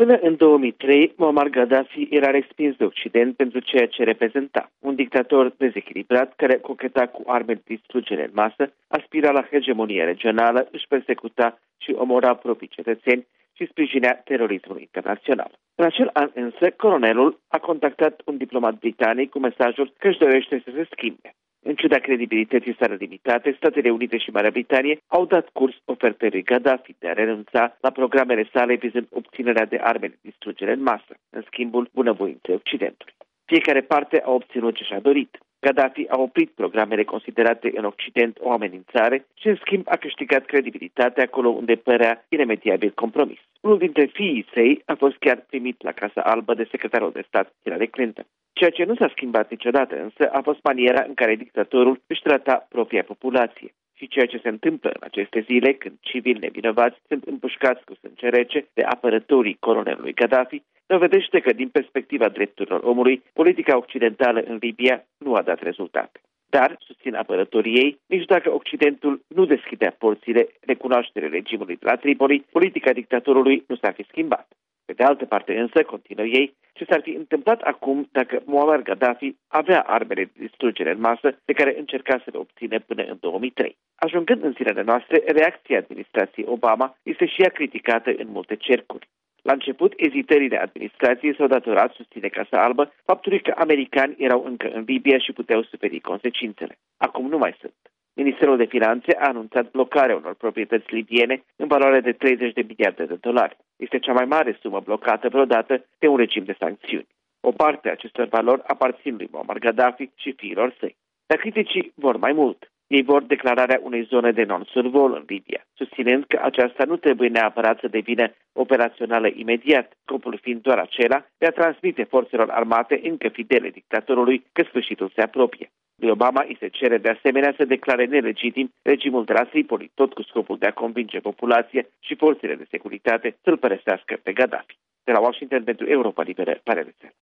Până în 2003, Muammar Gaddafi era respins de Occident pentru ceea ce reprezenta. Un dictator dezechilibrat care cocheta cu arme de distrugere în masă, aspira la hegemonie regională, își persecuta și omora proprii cetățeni și sprijinea terorismul internațional. În acel an însă, colonelul a contactat un diplomat britanic cu mesajul că își dorește să se schimbe. În ciuda credibilității sale limitate, Statele Unite și Marea Britanie au dat curs ofertei lui Gaddafi de a renunța la programele sale vizând obținerea de arme de distrugere în masă, în schimbul bunăvoinței Occidentului. Fiecare parte a obținut ce și-a dorit. Gaddafi a oprit programele considerate în Occident o amenințare și, în schimb, a câștigat credibilitate acolo unde părea iremediabil compromis. Unul dintre fiii săi a fost chiar primit la Casa Albă de secretarul de stat Hillary Clinton. Ceea ce nu s-a schimbat niciodată însă a fost maniera în care dictatorul își trata propria populație. Și ceea ce se întâmplă în aceste zile, când civili nevinovați sunt împușcați cu sânge rece de apărătorii colonelului Gaddafi, dovedește că, din perspectiva drepturilor omului, politica occidentală în Libia nu a dat rezultate. Dar, susțin apărătorii ei, nici dacă Occidentul nu deschidea porțile recunoașterii regimului de la Tripoli, politica dictatorului nu s-ar fi schimbat. Pe de altă parte însă, continuă ei, ce s-ar fi întâmplat acum dacă Muammar Gaddafi avea armele de distrugere în masă pe care încerca să le obține până în 2003. Ajungând în zilele noastre, reacția administrației Obama este și ea criticată în multe cercuri. La început, ezitările administrației s-au datorat, susține Casa Albă, faptului că americani erau încă în Libia și puteau suferi consecințele. Acum nu mai sunt. Ministerul de Finanțe a anunțat blocarea unor proprietăți libiene în valoare de 30 de miliarde de dolari. Este cea mai mare sumă blocată vreodată de un regim de sancțiuni. O parte a acestor valori aparțin lui Muammar Gaddafi și fiilor săi. Dar criticii vor mai mult. Ei vor declararea unei zone de non-survol în Libia, susținând că aceasta nu trebuie neapărat să devină operațională imediat, scopul fiind doar acela de a transmite forțelor armate încă fidele dictatorului că sfârșitul se apropie. Lui Obama îi se cere de asemenea să declare nelegitim regimul de la Tripoli, tot cu scopul de a convinge populația și forțele de securitate să-l părăsească pe Gaddafi. De la Washington pentru Europa Liberă, Pare